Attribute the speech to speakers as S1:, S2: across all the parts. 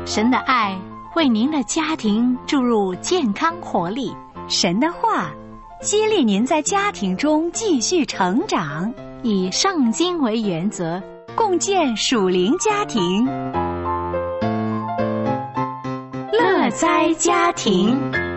S1: 神的爱为您的家庭注入健康活力，
S2: 神的话激励您在家庭中继续成长，
S1: 以圣经为原则，
S2: 共建属灵家庭。
S1: 乐哉家庭。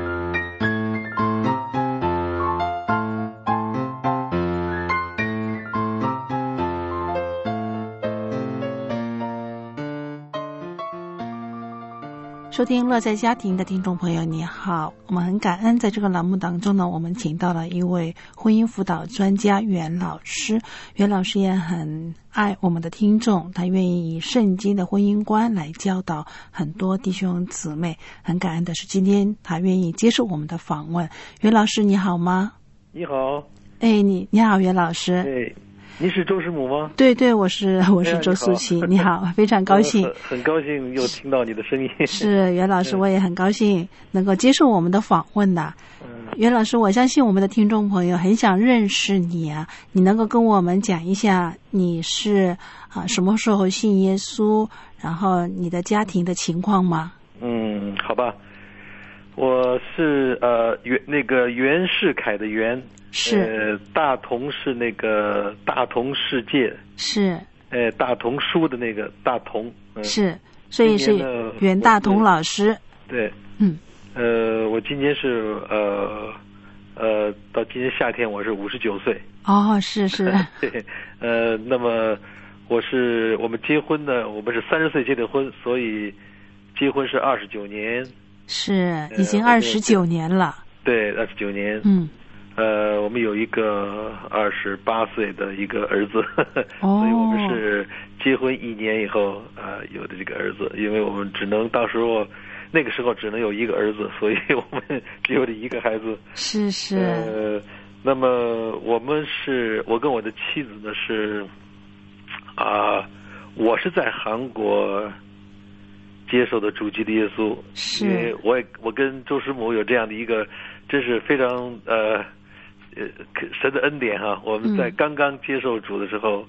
S3: 收听乐在家庭的听众朋友你好，我们很感恩在这个栏目当中呢，我们请到了一位婚姻辅导专家袁老师。袁老师也很爱我们的听众，他愿意以圣经的婚姻观来教导很多弟兄姊妹。很感恩的是今天他愿意接受我们的访问。袁老师你好吗？
S4: 你好。
S3: 你好袁老师。
S4: 对，你是周师母吗？
S3: 对，我是周素琪。你好，非常高兴，
S4: 很高兴又听到你的声音。
S3: 是袁老师，我也很高兴能够接受我们的访问的。袁老师，我相信我们的听众朋友很想认识你啊，你能够跟我们讲一下你是什么时候信耶稣，然后你的家庭的情况吗？
S4: 好吧，我是袁世凯的袁。
S3: 是
S4: 大同是那个大同世界，
S3: 是
S4: 大同书的那个大同，
S3: 是，所以是袁大同老师。
S4: 对，我今年是到今年夏天我是59岁。
S3: 哦，是
S4: 对，那么我们结婚呢，我们是30岁结的婚，所以结婚是29年，
S3: 是已经29年了。
S4: 对，29年。我们有一个28岁的一个儿子，所以我们是结婚1年以后有的这个儿子，因为我们那个时候只能有一个儿子，所以我们只有一个孩子。
S3: 是。
S4: 那么我跟我的妻子呢是我是在韩国接受的主基督耶稣，因为我跟周师母有这样的一个真是非常神的恩典哈。我们在刚刚接受主的时候，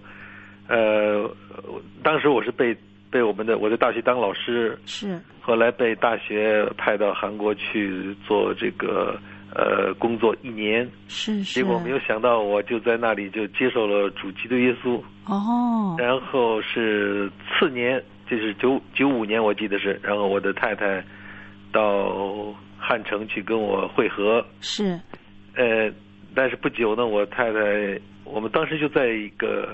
S4: 当时我是被我在大学当老师，
S3: 是
S4: 后来被大学派到韩国去做这个工作1年，
S3: 是
S4: 结果没有想到我就在那里就接受了主基督耶稣。然后是次年就是95年我记得是，然后我的太太到汉城去跟我会合。
S3: 是
S4: 但是不久呢，我太太我们当时就在一个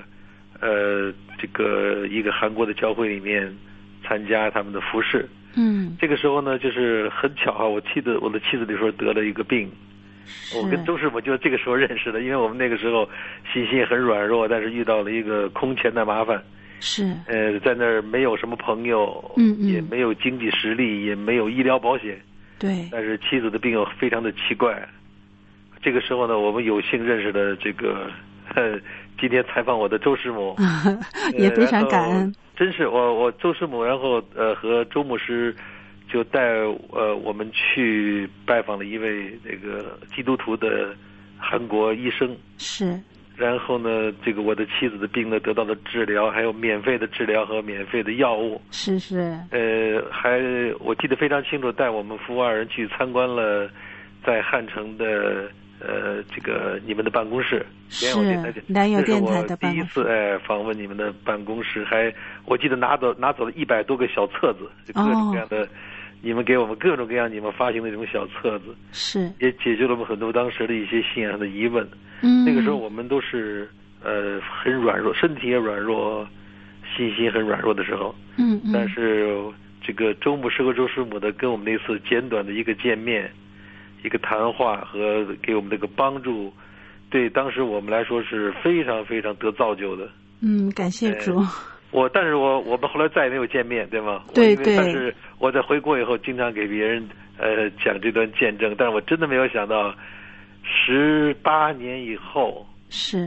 S4: 一个韩国的教会里面参加他们的服事。这个时候呢，就是很巧啊，我的妻子那时候得了一个病，我跟周师傅就这个时候认识的，因为我们那个时候信心也很软弱，但是遇到了一个空前的麻烦。
S3: 是
S4: 在那儿没有什么朋友，也没有经济实力，也没有医疗保险。
S3: 对，
S4: 但是妻子的病又非常的奇怪。这个时候呢，我们有幸认识了这个今天采访我的周师母，
S3: 也非常感恩。
S4: 真是我周师母，然后和周牧师就带我们去拜访了一位这个基督徒的韩国医生。
S3: 是。
S4: 然后呢，这个我的妻子的病呢得到了治疗，还有免费的治疗和免费的药物。
S3: 是。
S4: 我记得非常清楚，带我们父2人去参观了在汉城的这个你们的办公室，
S3: 良友电台的办公室。
S4: 第一次访问你们的办公室，我记得拿走了100多个小册子，各种各样的，你们给我们各种各样你们发行的这种小册子，
S3: 是
S4: 也解决了我们很多当时的一些信仰上的疑问。那个时候我们都是很软弱，身体也软弱，信心很软弱的时候。但是这个周牧师和周师母的跟我们那次简短的一个见面，一个谈话和给我们这个帮助，对当时我们来说是非常非常得造就的。
S3: 感谢主。
S4: 但是我们后来再也没有见面，对吗？
S3: 对。
S4: 但是我在回国以后经常给别人讲这段见证，但是我真的没有想到18年以后，
S3: 是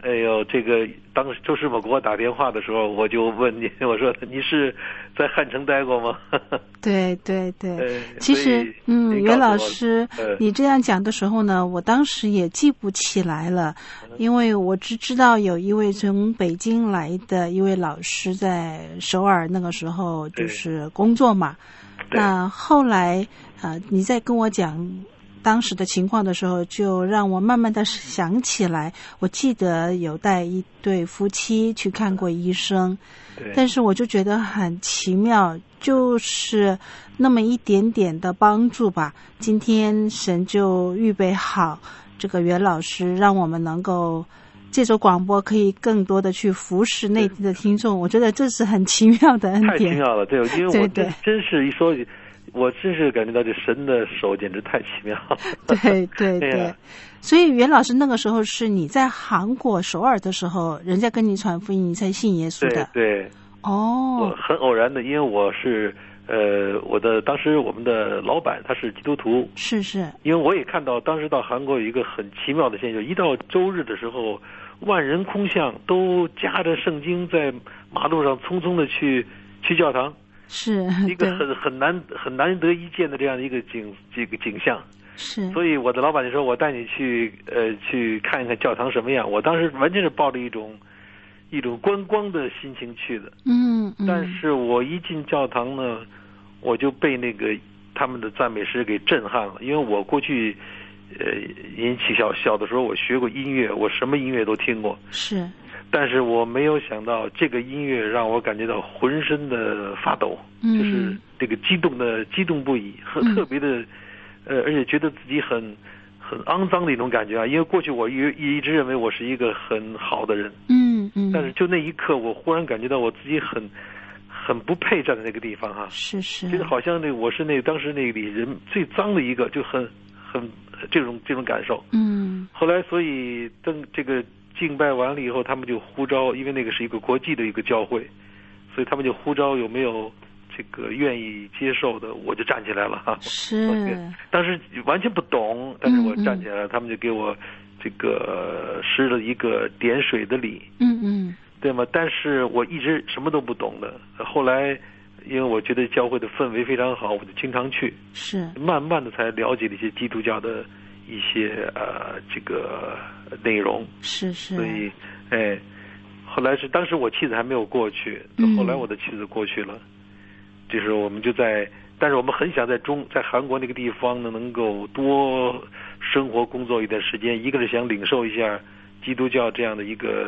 S4: 哎呦，这个当时周世某给我打电话的时候，我就问你，我说你是在汉城待过吗？
S3: 对对对，其实袁老师，你这样讲的时候呢，我当时也记不起来了，因为我只知道有一位从北京来的一位老师在首尔那个时候就是工作嘛。那后来你在跟我讲当时的情况的时候，就让我慢慢的想起来，我记得有带一对夫妻去看过医生，但是我就觉得很奇妙，就是那么一点点的帮助吧，今天神就预备好这个袁老师，让我们能够借着广播可以更多的去服侍内地的听众，我觉得这是很奇妙的恩典，
S4: 太奇妙了。对，因为我真是一说，我真是感觉到这神的手简直太奇妙了。
S3: 对对对，所以袁老师那个时候是你在韩国首尔的时候，人家跟你传福音，你才信耶稣的。
S4: 对，我很偶然的，因为我是当时我们的老板他是基督徒，
S3: 是，
S4: 因为我也看到当时到韩国有一个很奇妙的现象，一到周日的时候，万人空巷，都夹着圣经在马路上匆匆的去教堂。是一个很难得一见的这样的一个景象，
S3: 是。
S4: 所以我的老板就说：“我带你去看一看教堂什么样。”我当时完全是抱着一种观光的心情去的。但是我一进教堂呢，我就被那个他们的赞美诗给震撼了，因为我过去小的时候我学过音乐，我什么音乐都听过。
S3: 是。
S4: 但是我没有想到，这个音乐让我感觉到浑身的发抖，就是这个激动不已，特别的，而且觉得自己很肮脏的一种感觉啊！因为过去我一直认为我是一个很好的人，但是就那一刻，我忽然感觉到我自己很不配站在那个地方哈，
S3: 是，
S4: 觉得好像我是当时那里人最脏的一个，就很这种感受。后来所以等这个敬拜完了以后，他们就呼召，因为那个是一个国际的一个教会，所以他们就呼召有没有这个愿意接受的，我就站起来了哈。
S3: 是，
S4: 当时完全不懂，但是我站起来了，他们就给我这个施了一个点水的礼，对吗？但是我一直什么都不懂的，后来因为我觉得教会的氛围非常好，我就经常去，
S3: 是，
S4: 慢慢的才了解了一些基督教的一些这个内容，
S3: 是，
S4: 所以后来是当时我妻子还没有过去，后来我的妻子过去了，就是我们但是我们很想在韩国那个地方呢，能够多生活工作一段时间，一个是想领受一下基督教这样的一个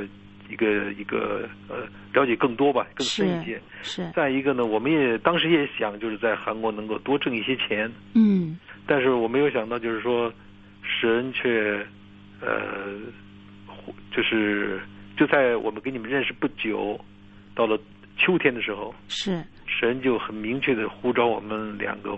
S4: 了解更多吧，更深一些。
S3: 是。
S4: 再一个呢，我们当时也想就是在韩国能够多挣一些钱。但是我没有想到，就是说神却就在我们跟你们认识不久，到了秋天的时候，
S3: 是
S4: 神就很明确的呼召我们两个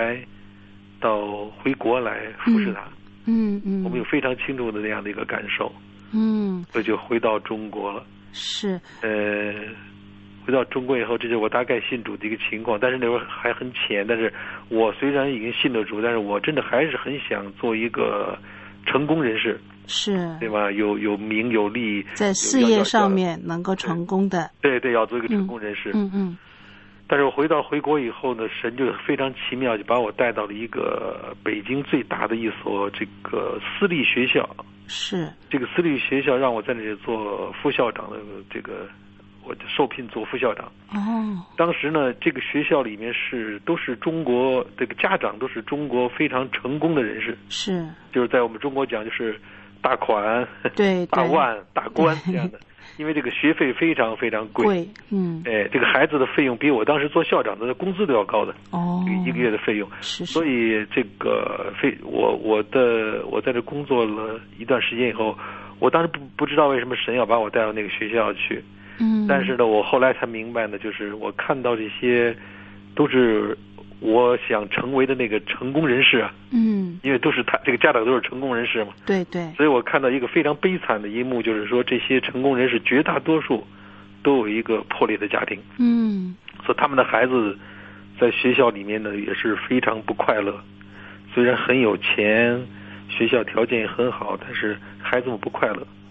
S4: 回国来服侍他。我们有非常清楚的那样的一个感受。所以就回到中国了。
S3: 是。
S4: 回到中国以后，这是我大概信主的一个情况，但是那会儿还很浅。但是我虽然已经信了主，但是我真的还是很想做一个成功人士，
S3: 是，
S4: 对吧？有名有利，
S3: 在事业上面能够成功的。
S4: 对，要做一个成功人士。但是我回国以后呢，神就非常奇妙，就把我带到了一个北京最大的一所这个私立学校。
S3: 是。这
S4: 个私立学校让我在那里做副校长的我受聘做副校长。当时呢，这个学校里面都是中国这个家长都是中国非常成功的人士。是。就是在我们中国讲就是大款、
S3: 对，
S4: 大腕、大官这样的。因为这个学费非常非常贵。这个孩子的费用比我当时做校长的工资都要高的。一个月的费用。
S3: 是。
S4: 所以这个我在这工作了一段时间以后，我当时不知道为什么神要把我带到那个学校去。但是呢，我后来才明白呢，就是我看到这些都是我想成为的那个成功人士啊。因为都是这个家长都是成功人士嘛。
S3: 对。
S4: 所以我看到一个非常悲惨的一幕，就是说这些成功人士绝大多数都有一个破裂的家庭。所以他们的孩子在学校里面呢也是非常不快乐。虽然很有钱，学校条件也很好，但是孩子们不快乐。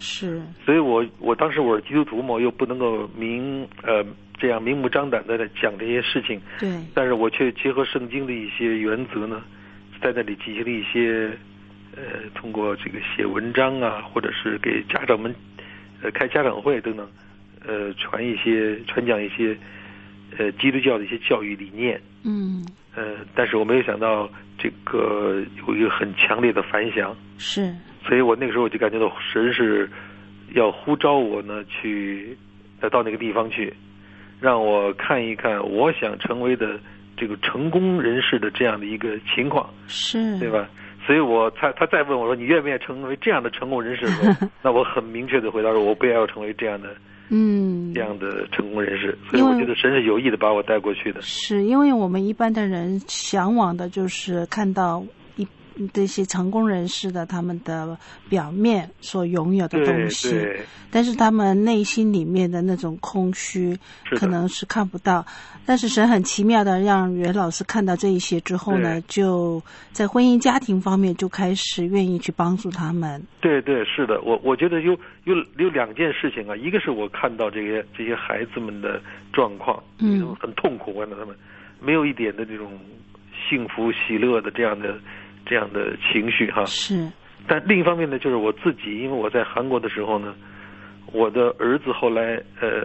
S3: 是。
S4: 所以我当时我是基督徒嘛，又不能够这样明目张胆的讲这些事情。
S3: 对。
S4: 但是我却结合圣经的一些原则呢，在那里进行了一些通过这个写文章啊，或者是给家长们开家长会等等，传讲一些基督教的一些教育理念。但是我没有想到这个有一个很强烈的反响。
S3: 是。
S4: 所以我那个时候就感觉到神是要呼召我呢，到那个地方去，让我看一看我想成为的这个成功人士的这样的一个情况，
S3: 是，
S4: 对吧？所以他再问我说你愿不愿意成为这样的成功人士的时候，那我很明确的回答说我不要成为这样的成功人士。所以我觉得神是有意的把我带过去的。
S3: 是因为我们一般的人向往的就是看到这些成功人士的他们的表面所拥有的东西，
S4: 对，
S3: 但是他们内心里面的那种空虚可能是看不到。但是神很奇妙的让袁老师看到这一些之后呢，就在婚姻家庭方面就开始愿意去帮助他们。
S4: 对，是的，我觉得有两件事情啊，一个是我看到这些孩子们的状况，很痛苦，看到他们没有一点的这种幸福喜乐的这样的情绪哈。
S3: 是。
S4: 但另一方面呢，就是我自己，因为我在韩国的时候呢，我的儿子后来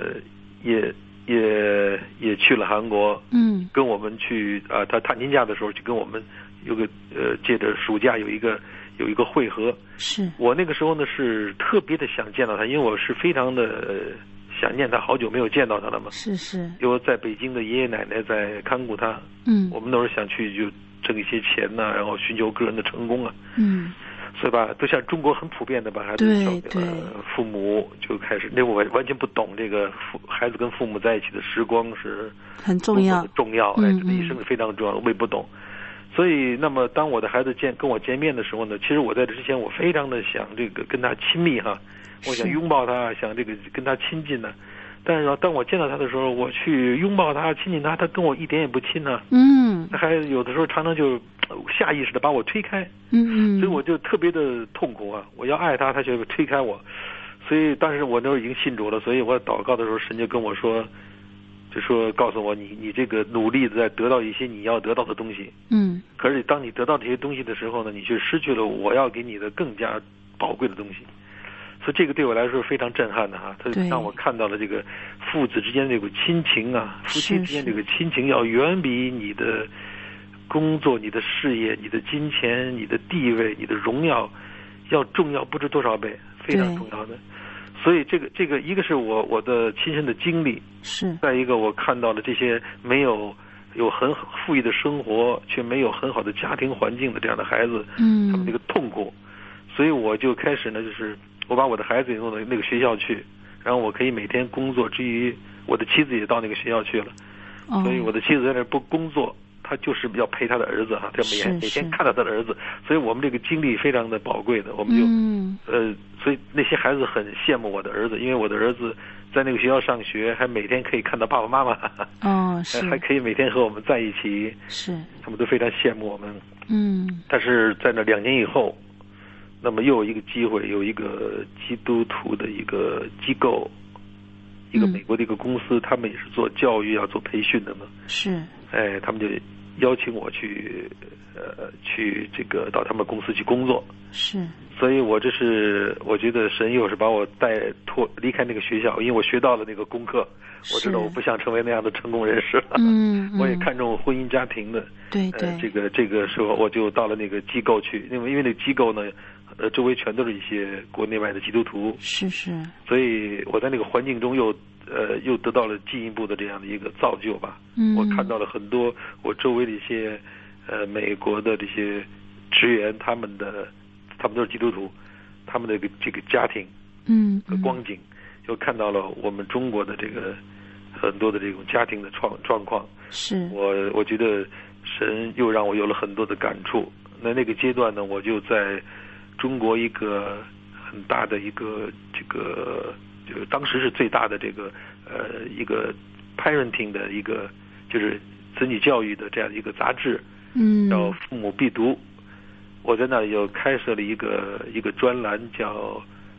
S4: 也去了韩国，跟我们去他探亲假的时候就跟我们有个借着暑假有一个会合。
S3: 是。我
S4: 那个时候呢是特别的想见到他，因为我是非常的想念他，好久没有见到他了嘛。
S3: 是。
S4: 因为在北京的爷爷奶奶在看顾他，我们那时候想去就挣一些钱呐，然后寻求个人的成功啊，所以吧，都像中国很普遍的把孩子交给了父母，就开始。那我完全不懂这个孩子跟父母在一起的时光是
S3: 很重要，
S4: 这一生是非常重要的，我也不懂。所以，那么当我的孩子跟我见面的时候呢，其实我在这之前我非常的想这个跟他亲密哈，我想拥抱他，想这个跟他亲近呢。但是当我见到他的时候，我去拥抱他、亲近他，他跟我一点也不亲呢。他还有的时候常常就下意识的把我推开。所以我就特别的痛苦啊！我要爱他，他就推开我。所以当时我那时候已经信主了，所以我祷告的时候，神就跟我说，告诉我你这个努力的在得到一些你要得到的东西。可是当你得到这些东西的时候呢，你却失去了我要给你的更加宝贵的东西。所以这个对我来说非常震撼的哈，它让我看到了这个父子之间这个亲情啊，夫妻之间这个亲情要远比你的工作、你的事业、你的金钱、你的地位、你的荣耀要重要不知多少倍，非常重要的。所以这个一个是我的亲身的经历，
S3: 是
S4: 再一个我看到了这些没有很富裕的生活却没有很好的家庭环境的这样的孩子，他们这个痛苦。所以我就开始呢，就是我把我的孩子也弄到那个学校去，然后我可以每天工作之余，我的妻子也到那个学校去了。所以我的妻子在那不工作，她就是要陪她的儿子哈，她每天看到她的儿子。所以我们这个经历非常的宝贵的，我们就所以那些孩子很羡慕我的儿子，因为我的儿子在那个学校上学，还每天可以看到爸爸妈妈，还可以每天和我们在一起，
S3: 是
S4: 他们都非常羡慕我们。但是在那2年以后，那么又有一个机会，有一个基督徒的一个机构，一个美国的一个公司，他们也是做教育要做培训的嘛。
S3: 是。
S4: 他们就邀请我去这个到他们公司去工作。
S3: 是。
S4: 所以我觉得神又是把我离开那个学校，因为我学到了那个功课，我知道我不想成为那样的成功人士了。我也看重婚姻家庭的。
S3: 对。
S4: 这个时候我就到了那个机构去，因为那个机构呢，周围全都是一些国内外的基督徒。是。所以我在那个环境中又得到了进一步的这样的一个造就吧。我看到了很多我周围的一些美国的这些职员，他们都是基督徒，他们的这个家庭和光景，又看到了我们中国的这个很多的这种家庭的状况。
S3: 是。
S4: 我觉得神又让我有了很多的感触。那个阶段呢，我就在中国一个很大的一个就当时是最大的这个一个 parenting 的一个就是子女教育的这样一个杂志，叫父母必读。我在那又开设了一个专栏，叫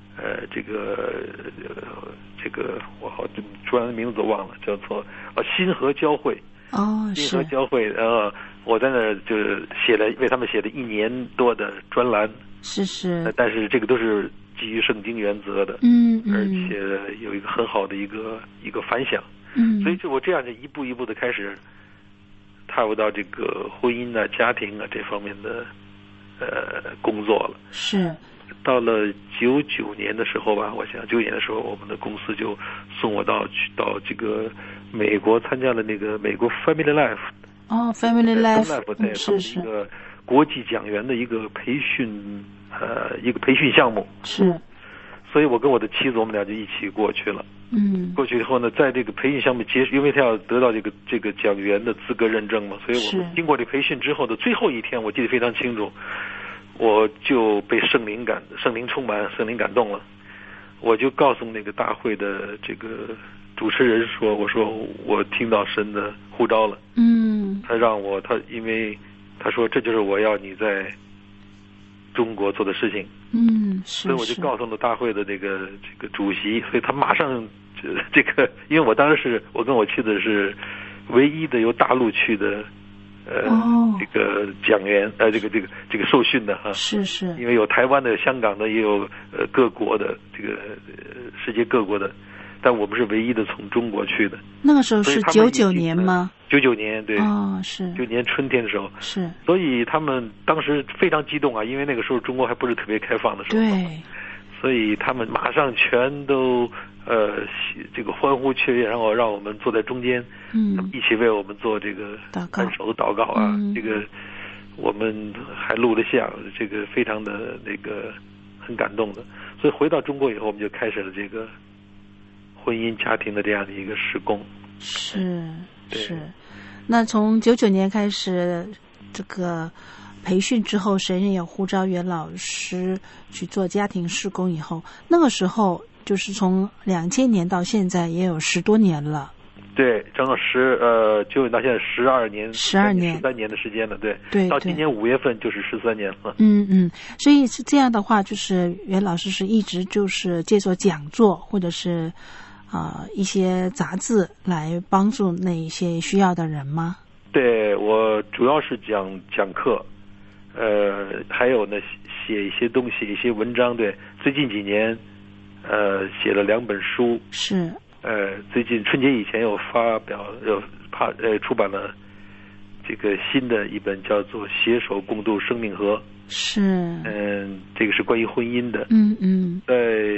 S4: 这个我好突然名字忘了，叫做新河交汇。新河交汇，我在那儿就是为他们写了1年多的专栏。是。但是这个都是基于圣经原则的，而且有一个很好的一个反响。所以就我这样就一步一步的开始踏入到这个婚姻啊、家庭啊这方面的工作了。是。到了99年的时候吧，我想99年的时候，我们的公司就送我到这个美国参加了那个美国 Family Life。Family Life 对，是一个国际讲员的一个培训项目。是。所以我跟我的妻子，我们俩就一起过去了。过去以后呢，在这个培训项目结束，因为他要得到这个讲员的资格认证嘛，所以我们经过这培训之后的最后一天，我记得非常清楚。我就被圣灵充满，圣灵感动了。我就告诉那个大会的这个主持人说：“我说我听到神的呼召了。”因为他说这就是我要你在中国做的事情。所以我就告诉了大会的这个主席，所以他马上因为我当时我跟我妻子是唯一的由大陆去的。这个讲员这个受训的哈，是，因为有台湾的、香港的，也有各国的这个世界各国的，但我们是唯一的从中国去的。那个时候是99年吗？99年，对。是99年春天的时候。是。所以他们当时非常激动啊，因为那个时候中国还不是特别开放的时候。对。所以他们马上全都这个欢呼雀跃，然后让我们坐在中间，一起为我们做这个看守祷告啊。这个我们还录了像，这个非常的很感动的。所以回到中国以后，我们就开始了这个婚姻家庭的这样的一个事工。是。那从99年开始，这个培训之后，神也呼召袁老师去做家庭事工以后，那个时候就是从2000年到现在也有10多年了。对，正好就到现在13年的时间了。对，到今年5月份就是13年了。所以是这样的话，就是袁老师是一直就是借助讲座或者是一些杂志来帮助那一些需要的人吗？对，我主要是讲课。还有呢，写一些东西，一些文章。对，最近几年，写了2本书。是。最近春节以前有出版了这个新的一本，叫做《携手共度生命河》。是。这个是关于婚姻的。在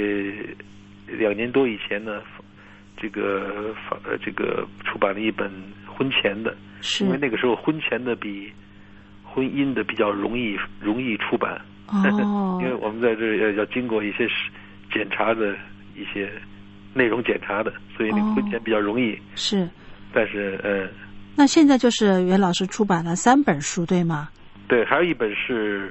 S4: 2年多以前呢，这个出版了一本婚前的。是。因为那个时候婚前的比婚姻的比较容易出版。因为我们在这要经过一些检查的一些内容检查的，所以那个婚前比较容易。是。但是那现在就是袁老师出版了3本书，对吗？对，还有一本是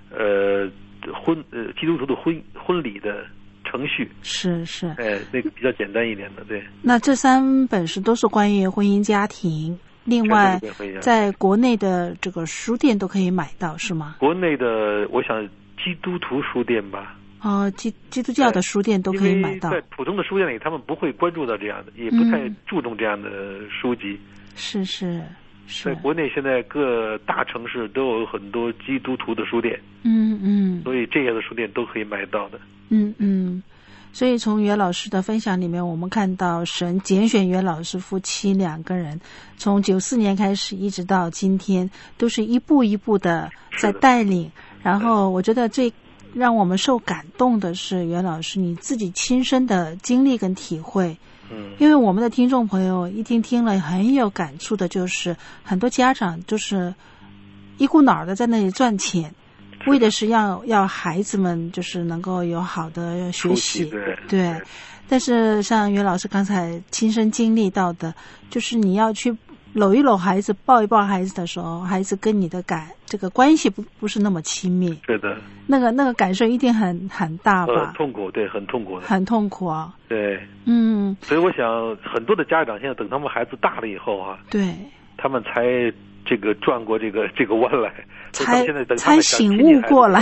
S4: 基督徒的婚礼的程序。是。那个比较简单一点的。对。那这3本书都是关于婚姻家庭。另外，在国内的这个书店都可以买到，是吗？国内的，我想基督徒书店吧。基督教的书店都可以买到。在普通的书店里，他们不会关注到这样的，也不太注重这样的书籍。是。在国内现在各大城市都有很多基督徒的书店。所以这样的书店都可以买到的。所以从袁老师的分享里面，我们看到神拣选袁老师夫妻2个人，从94年开始一直到今天，都是一步一步的在带领。然后我觉得最让我们受感动的是袁老师你自己亲身的经历跟体会。因为我们的听众朋友一听了很有感触的，就是很多家长就是一股脑的在那里赚钱，为的是要孩子们就是能够有好的学习。对。但是像袁老师刚才亲身经历到的，就是你要去搂一搂孩子，抱一抱孩子的时候，孩子跟你的这个关系不是那么亲密。是的。那个感受一定很大吧？痛苦，对，很痛苦的。很痛苦啊。对。所以我想很多的家长现在等他们孩子大了以后啊，对，他们才这个转过这个弯来，才醒悟过来。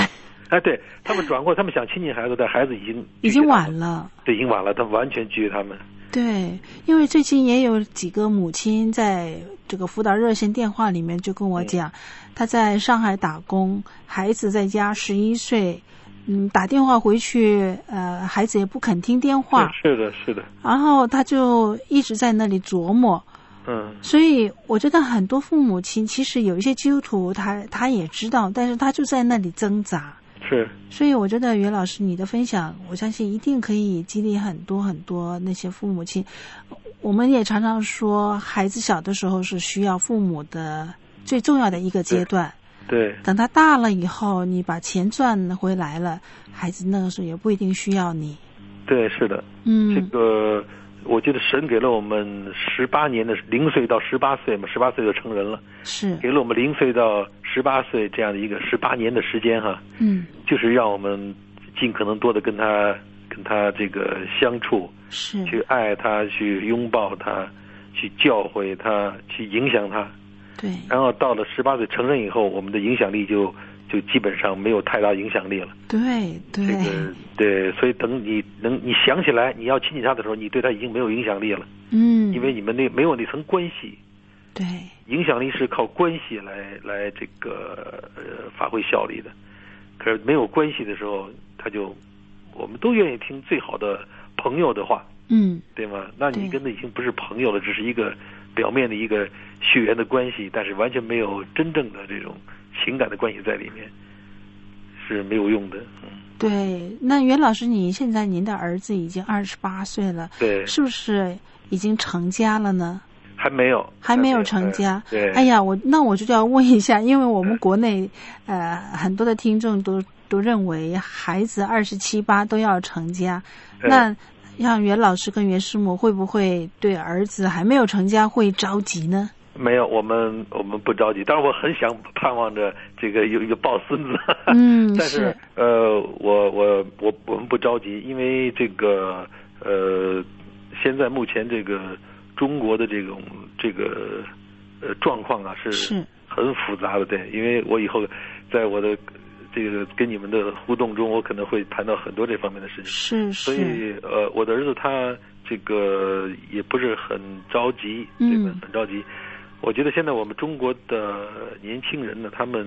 S4: 哎，对他们转过，他们想亲近孩子，但孩子已
S3: 经晚了，
S4: 对，已经晚了，他完全拒绝他们。
S3: 对，因为最近也有几个母亲在这个辅导热线电话里面就跟我讲，她在上海打工，孩子在家11岁，打电话回去，孩子也不肯听电话。
S4: 是的，是的。然
S3: 后她就一直在那里琢磨。所以我觉得很多父母亲其实有一些基督徒他也知道，但是他就在那里挣扎。
S4: 是。
S3: 所以我觉得袁老师你的分享，我相信一定可以激励很多很多那些父母亲。我们也常常说，孩子小的时候是需要父母的最重要的一个阶段。
S4: 对。
S3: 等他大了以后，你把钱赚回来了，孩子那个时候也不一定需要你。
S4: 对，是的。这个我觉得神给了我们18年的0岁到18岁嘛，18岁就成人了，
S3: 是
S4: 给了我们0岁到18岁这样的一个18年的时间哈，就是让我们尽可能多的跟他这个相处，
S3: 是
S4: 去爱他，去拥抱他，去教诲他，去影响他，
S3: 对，
S4: 然后到了18岁成人以后，我们的影响力就基本上没有太大影响力了。
S3: 对对，
S4: 这个对，所以等你想起来你要亲近他的时候，你对他已经没有影响力了。因为你们没有那层关系。
S3: 对，
S4: 影响力是靠关系来这个发挥效力的。可是没有关系的时候，我们都愿意听最好的朋友的话，对吗？那你跟他已经不是朋友了，只是一个表面的一个血缘的关系，但是完全没有真正的这种情感的关系在里面，是没有用的。
S3: 对，那袁老师，现在您的儿子已经28岁了，
S4: 对，
S3: 是不是已经成家了呢？
S4: 还没有
S3: 成家。
S4: 对，
S3: 哎呀，我就要问一下，因为我们国内很多的听众都认为孩子27、8都要成家，那像袁老师跟袁师母会不会对儿子还没有成家会着急呢？
S4: 没有，我们不着急，当然我很想盼望着这个有一个抱孙子，但是我们不着急，因为这个现在目前这个中国的这个状况啊是很复杂的，对，因为我以后在我的这个跟你们的互动中，我可能会谈到很多这方面的事情，所以我的儿子他这个也不是很着急，对吧？很着急。我觉得现在我们中国的年轻人呢，他们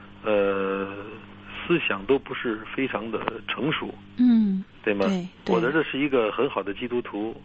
S4: 思想都不是非常的成熟，对吗？
S3: 对，
S4: 我的儿子是一个很好的基督徒，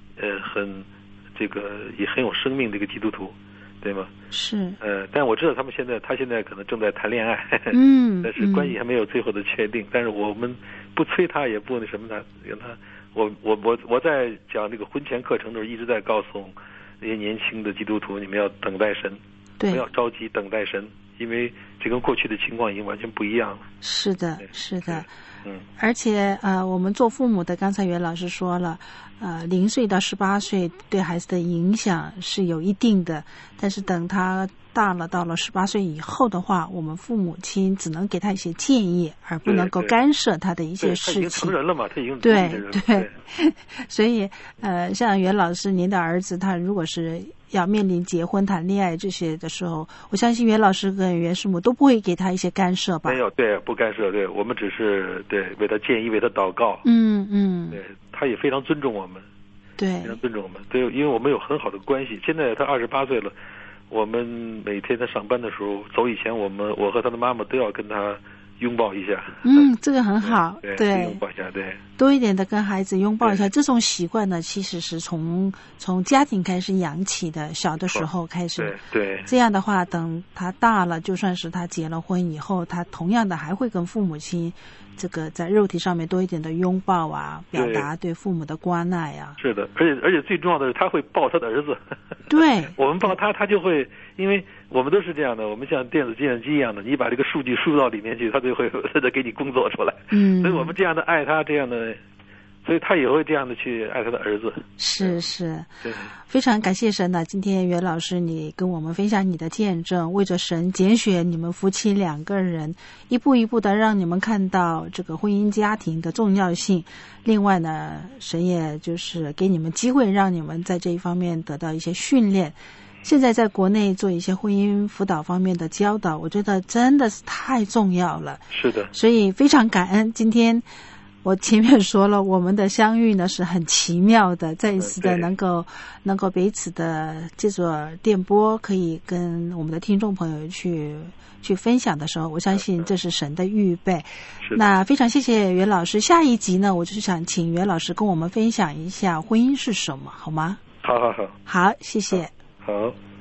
S4: 也很有生命的一个基督徒，对吗？
S3: 是。
S4: 但我知道他现在可能正在谈恋爱，但是关系还没有最后的确定。但是我们不催他，也不那什么他，我在讲这个婚前课程的时候，一直在告诉那些年轻的基督徒，你们要等待神，不要着急等待神，因为这跟过去的情况已经完全不一样了。
S3: 是的，是的。而且我们做父母的，刚才袁老师说了，0岁到18岁对孩子的影响是有一定的，但是等他到了18岁以后的话，我们父母亲只能给他一些建议，而不能够干涉他的一些事情。
S4: 他已经成人了嘛，他已经
S3: 对。所以像袁老师您的儿子，他如果是要面临结婚谈恋爱这些的时候，我相信袁老师跟袁师母都不会给他一些干涉吧？
S4: 没有，对，不干涉，对，我们只是为他建议，为他祷告。对，他也非常尊重我们，
S3: 对，
S4: 非常尊重我们，对，因为我们有很好的关系。现在他28岁了，我们每天他上班的时候走以前，我和他的妈妈都要跟他拥抱一下。
S3: 这个很好，对，
S4: 拥抱一下，对，
S3: 多一点的跟孩子拥抱一下。这种习惯呢，其实是从家庭开始养起的，小的时候开始。
S4: 对，
S3: 这样的话，等他大了，就算是他结了婚以后，他同样的还会跟父母亲这个在肉体上面多一点的拥抱啊，表达对父母的关爱啊。
S4: 是的，而且最重要的是，他会抱他的儿子。
S3: 对，
S4: 我们抱他，他就会，因为我们都是这样的，我们像电子计算机一样的，你把这个数据输到里面去，他就会给你工作出来。所以我们这样的爱他，这样的，所以他也会这样的去爱他的儿子。
S3: 是，非常感谢神呢。今天袁老师你跟我们分享你的见证，为着神拣选你们夫妻2个人，一步一步的让你们看到这个婚姻家庭的重要性。另外呢，神也就是给你们机会，让你们在这一方面得到一些训练。 现在在国内做一些婚姻辅导方面的教导，我觉得真的是太重要了。
S4: 是的，
S3: 所以非常感恩今天。我前面说了，我们的相遇呢是很奇妙的，再一次的能够彼此的这座电波可以跟我们的听众朋友去分享的时候，我相信这是神的预备。那非常谢谢袁老师。下一集呢，我就是想请袁老师跟我们分享一下婚姻是什么，好吗？
S4: 好，
S3: 好，谢谢。
S4: 好。